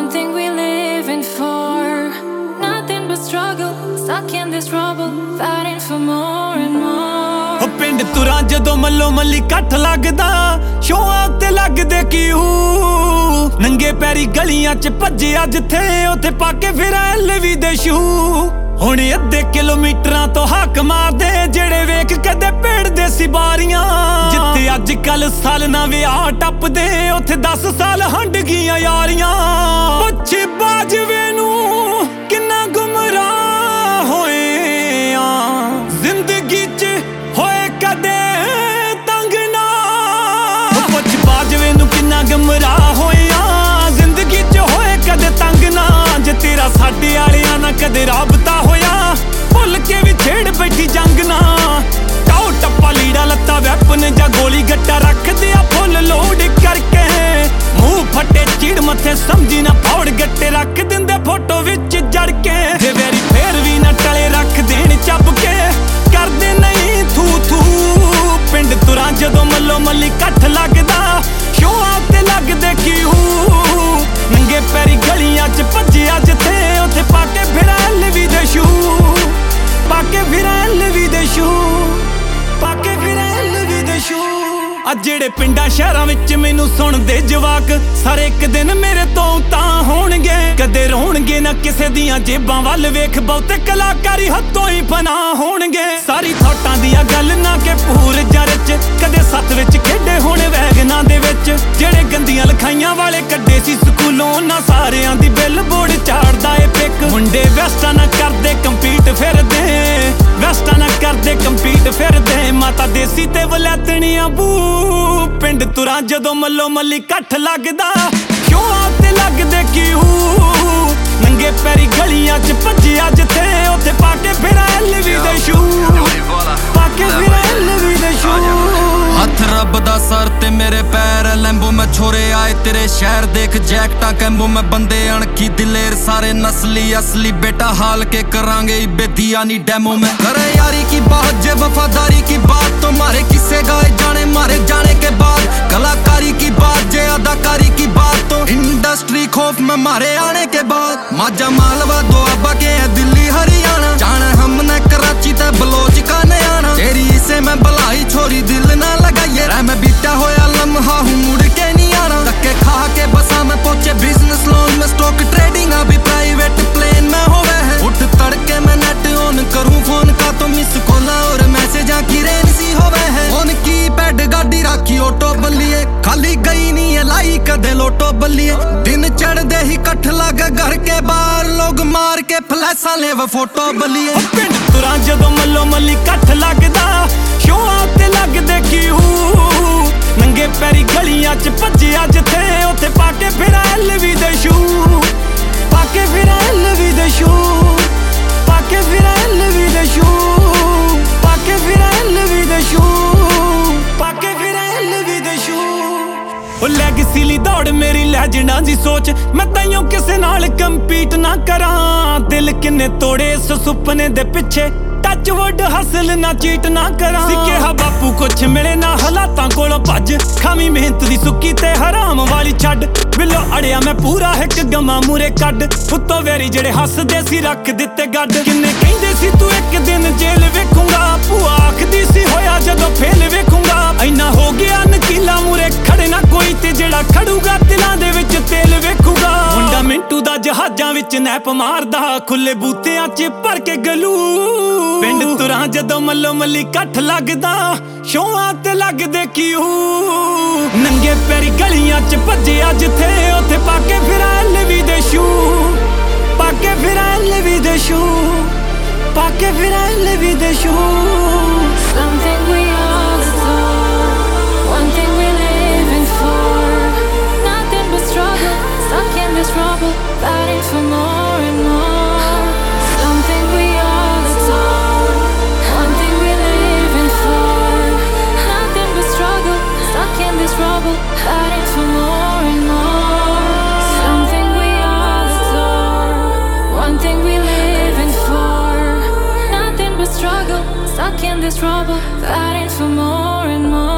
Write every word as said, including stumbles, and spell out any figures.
One thing we living for, nothing but struggle, stuck in this rubble, fighting for more and more. ਉਹ ਪਿੰਡ ਤੁਰਾਂ ਜਦੋਂ ਮੱਲੋ ਮੱਲੀ ਕੱਠ ਲੱਗਦਾ, ਸ਼ੋਆਂ ਤੇ ਲੱਗਦੇ ਕਿਉ ਨੰਗੇ ਪੈਰੀ ਗਲੀਆਂ ਚ ਭੱਜਿਆ ਜਿੱਥੇ ਉੱਥੇ ਪਾ ਕੇ ਫਿਰ ਐਲਵੀ ਦੇ ਸ਼ੂ। ਹੁਣ ਅੱਧੇ ਕਿਲੋਮੀਟਰਾਂ ਤੋਂ ਹੱਕ ਮਾਰਦੇ ਜਿਹੜੇ ਵੇਖ ਕਦੇ ਪੇੜਦੇ ਸੀ ਬਾਰੀਆਂ। ਜਿੱਥੇ ਅੱਜ ਕੱਲ ਸਾਲ ਨਾ ਵਿਆਹ ਟੱਪਦੇ ਉੱਥੇ ਦਸ ਸਾਲ ਹੰਡ ਗਈਆਂ ਯਾਰੀਆਂ। ਪੁੱਛ ਬਾਜਵੇ ਨੂੰ ਕਿੰਨਾ ਗੁੰਮਰਾਹ ਹੋਏ ਆ, ਜ਼ਿੰਦਗੀ ਚ ਹੋਏ ਕਦੇ ਤੰਗ ਨਾ। ਪੁੱਛ ਬਾਜਵੇ ਨੂੰ ਕਿੰਨਾ ਗੁੰਮਰਾਹ ਹੋਏ ਆ, ਜ਼ਿੰਦਗੀ ਚ ਹੋਏ ਕਦੇ ਤੰਗ ਨਾ। ਜੇ ਤੇਰਾ ਸਾਡੇ ਵਾਲਿਆਂ ਨਾਲ ਕਦੇ ਰਾਬਤਾ ਹੋਇਆ, ਭੁੱਲ ਕੇ ਵੀ ਛੇੜ ਬੈਠੀ ਜੰਗ ਨਾ। ਟਾਓ ਟੱਪਾ ਲੀੜਾ ਲੱਤਾ ਵੈਪਨ ਜਾਂ ਗੋਲੀ ਗੱਟਾ ਰੱਖਦੇ ਆ ਫੁੱਲ ਲੋਡ ਕਰਕੇ। ਮੂੰਹ ਫੱਟੇ ਚੀੜ ਮੱਥੇ ਸਮਝੀ ਨਾ ਫੌੜ ਗੱਟੇ ਰੱਖ ਦਿੰਦੇ ਫੋਟੋ ਵਿੱਚ ਜੜ ਕੇ। ਜੇ ਵੈਰੀ ਫੇਰ ਵੀ ਨਾ ਟਲੇ ਰੱਖ ਦੇਣ ਚੱਬ ਕੇ, ਕਰਦੇ ਨਹੀਂ ਥੂ ਥੂ। ਪਿੰਡ ਤੁਰਾਂ ਜਦੋਂ ਮੱਲੋ ਮੱਲੀ ਕੱਠ ਲੱਗਦਾ, ਸ਼ੋਆਂ ਤੇ ਲੱਗਦੇ ਕਿਉ ਨੰਗੇ ਪੈਰੀ ਗਲੀਆਂ ਚ ਭੱਜਿਆ ਜਿੱਥੇ ਉੱਥੇ ਪਾ ਕੇ ਫਿਰ ਐਲਵੀ ਦੇ ਸ਼ੂ। ਪਾ ਕੇ ਫਿਰ ਐਲਵੀ ਦੇ ਸ਼ੂ, ਪਾ ਕੇ ਫਿਰ ਐਲਵੀ ਦੇ ਸ਼ੂ। ਅੱਜ ਜਿਹੜੇ ਪਿੰਡਾਂ ਸ਼ਹਿਰਾਂ ਵਿੱਚ ਮੈਨੂੰ ਸੁਣਦੇ ਜਵਾਕ, ਸਾਰੇ ਇੱਕ ਦਿਨ ਮੇਰੇ ਤੋਂ ਤਾਂ ਹੋਣਗੇ। ਕਦੇ ਰੋਣਗੇ ਨਾ ਕਿਸੇ ਦੀਆਂ ਜੇਬਾਂ ਵੱਲ ਵੇਖ, ਬਹੁਤੇ ਕਲਾਕਾਰੀ ਹੱਥੋਂ ਹੀ ਫਨਾ ਹੋਣਗੇ। ਸਾਰੀ ਥੋਟਾਂ ਦੀਆਂ ਗੱਲ ਨਾ ਕਿ ਪੂਰ ਜਰ ਚ, ਕਦੇ ਸੱਤ ਵਿੱਚ ਖੇਡੇ ਹੋਣੇ ਵੈਗਨਾਂ ਦੇ ਵਿੱਚ। ਜਿਹੜੇ ਗੰਦੀਆਂ ਲਿਖਾਈਆਂ ਵਾਲੇ ਕੱਢੇ ਸੀ ਸਕੂਲੋਂ, ਨਾ ਸਾਰਿਆਂ ਦੀ ਬਿੱਲ ਬੋਰਡ ਝਾੜਦਾ ਏ ਪਿੱਕ। ਮੁੰਡੇ ਵੈਸਟਾਂ ਨਾ ਕਰਦੇ ਕੰਪੀਟ ਫਿਰਦੇ, ਵੈਸਟਾਂ ਨਾ ਕਰਦੇ ਕੰਪੀਟ ਫਿਰਦੇ। ਮਾਤਾ ਦੇਸੀ ਤੇ ਵਲੈਤਣੀਆਂ ਬੂ। ਪਿੰਡ ਤੁਰਾਂ ਜਦੋਂ ਮੱਲੋ ਮੱਲੀ ਕੱਠ ਲੱਗਦਾ, ਸ਼ੋਆਂ ਤੇ ਲੱਗਦੇ ਕਿਉ ਨੰਗੇ ਪੈਰੀ ਗਲੀਆਂ ਚ ਭੱਜਿਆ ਜਿੱਥੇ ਉੱਥੇ ਪਾ ਕੇ ਫਿਰ ਐਲਵੀ ਦੇ ਸ਼ੂ। ਪਾ ਕੇ ਫਿਰ ਐਲਵੀ ਦੇ ਸ਼ੂ। ਹੱਥ ਰੱਬ ਦਾ ਸਰ ਤੇ ਮੇਰੇ ਪੈਰ ਲੈਂਬੋ। ਮੈਂ ਛੋਰੇ ਆਏ ਤੇਰੇ ਸ਼ਹਿਰ ਦੇਖ ਜੈਕਟਾਂ ਕੈਂਬੋ। ਮੈਂ ਬੰਦੇ ਅਣਖੀ ਦਿਲੇਰ ਸਾਰੇ ਨਸਲੀ ਅਸਲੀ ਬੇਟਾ ਹਾਲ ਕੇ ਕਰਾਂਗੇ ਬੇਦੀਆ ਨੀ ਡੈਮੋ। ਮੈਂ करे यारी की बात जे वफादारी की बात, तो मारे किस्से गाए जाने मारे जाने के बाद। कलाकारी की बात जे अदाकारी की बात, तो इंडस्ट्री खौफ में मारे आने के बाद। माजा मालवा दुआबा के है दिल्ली हरियाणा, जाना हमने कराची ते बलोच का नयाना। तेरी इसे मैं भलाई छोरी दिल ना लगाइए, रह मैं बीता होया लम्हा हूँ मुड़ के नहीं आना। धक्के खा के बसा मैं पहुंचे बिजनेस लोन में, स्टॉक ट्रेडिंग अभी प्राइवेट प्लेन में होवे है। उठ तड़के मैं नेट ऑन करूँ फोन का, तो मिस कॉला और मैसेजा की रेन सी होवे है। फोन की पैड गाड़ी राखी ऑटो बल्लिए, खाली गई नहीं है लाई कदे लोटो बल्लिए। दिन चढ़दे ही कट्ठ लगे घर के बाहर, लोग मार के फ्लैशा ले वो फोटो बल्लिए। ਪਿੰਡ ਤੁਰਾਂ ਜਦੋਂ ਮੱਲੋ ਮੱਲੀ ਕੱਠ ਲੱਗਦਾ, ਸ਼ੋਆਂ ਤੇ ਲੱਗਦੇ ਕਿਉ ਨੰਗੇ ਪੈਰੀ ਗਲੀਆਂ ਚ ਭੱਜਿਆ ਜਿੱਥੇ ਉੱਥੇ ਪਾ ਕੇ ਫਿਰ ਐਲਵੀ ਦੇ ਸ਼ੂ। ਪਾ ਕੇ ਫਿਰ ਐਲਵੀ ਦੇ ਸ਼ੂ, ਪਾ ਕੇ ਫਿਰ ਐਲਵੀ ਦੇ ਸ਼ੂ। ਪਾ ਕੇ ਫਿਰ ਐਲਵੀ ਦੇ ਸ਼ੂ, ਪਾ ਕੇ ਫਿਰ ਐਲਵੀ ਦੇ ਸ਼ੂ। ਉਹ ਲੈਗਸੀ ਲਈ ਦੌੜ ਮੇਰੀ ਲੈਜੈਂਡਾਂ ਦੀ ਸੋਚ, ਮੈਂ ਤਾਈਓ ਕਿਸੇ ਨਾਲ ਕੰਪੀਟ ਨਾ ਕਰਾਂ। ਦਿਲ ਕਿੰਨੇ ਤੋੜੇ ਇਸ ਸੁਪਨੇ ਦੇ ਪਿੱਛੇ, ਟੱਚ ਵੁੱਡ ਹਸਲ ਨਾ ਚੀਟ ਨਾ ਕਰਾਂ। ਸਿੱਕੇ ਹਾ ਬਾਪੂ ਕੁਛ ਮਿਲੇ ਨਾ ਹਾਲਾਤਾਂ ਕੋਲੋਂ ਭੱਜ, ਖਾਵੀਂ ਮਿਹਨਤ ਦੀ ਸੁੱਕੀ ਤੇ ਹਰਾਮ ਵਾਲੀ ਛੱਡ। ਬਿੱਲੋ ਅੜਿਆ ਮੈਂ ਪੂਰਾ ਇੱਕ ਗਮਾ ਮੂਰੇ ਕੱਢ, ਉੱਤੋਂ ਵੇਰੀ ਜਿਹੜੇ ਹੱਸਦੇ ਸੀ ਰੱਖ ਦਿੱਤੇ ਗੱਡ। ਕਿੰਨੇ ਕਹਿੰਦੇ ਸੀ ਤੂੰ ਇੱਕ ਦਿਨ ਜੇਲ੍ਹ ਵੇਖੂੰਗਾ, ਭੂਆ ਆਖਦੀ ਸੀ ਹੋਇਆ ਜਦੋਂ ਫੇਲ ਵੇਖੂੰਗਾ। ਇੰਨਾ ਹੋ ਗਿਆ ਨਕੀਲਾ ਮੂਰੇ ਖੜੇ ਨਾ ਕੋਈ, ਤੇ ਜਿਹੜਾ ਖੜੂਗਾ ਦਿਲਾਂ ਦੇ ਵਿੱਚ ਤੇਲ ਵੇਖੂਗਾ। ਮੁੰਡਾ ਮਿੰਟੂ ਦਾ ਜਹਾਜ਼ਾਂ ਵਿੱਚ ਨੈਪ ਮਾਰਦਾ, ਖੁੱਲੇ ਬੂਤਿਆਂ ਚ ਭਰ ਕੇ ਗਲੂ। ਪਿੰਡ ਤੁਰਾਂ ਜਦੋਂ ਮੱਲੋ ਮੱਲੀ ਕੱਠ ਲੱਗਦਾ, ਸ਼ੋਆਂ ਤੇ ਲੱਗਦੇ ਕਿਉ ਨੰਗੇ ਪੈਰੀ ਗਲੀਆਂ ਚ ਭੱਜਿਆ ਜਿੱਥੇ ਉੱਥੇ ਪਾ ਕੇ ਫਿਰ ਐਲਵੀ ਦੇ ਸ਼ੂ। ਪਾ ਕੇ ਫਿਰ ਐਲਵੀ ਦੇ ਸ਼ੂ, ਪਾ ਕੇ ਫਿਰ ਐਲਵੀ ਦੇ shoe. Something we all adore, one thing we living for, nothing but struggle, stuck in this rubble, fighting for more and more. Something we all adore, one thing we living for, nothing but struggle, stuck in this rubble, fighting for more and more. Something we all adore, one thing we living for, nothing but struggle, stuck in this rubble, fighting for more and more.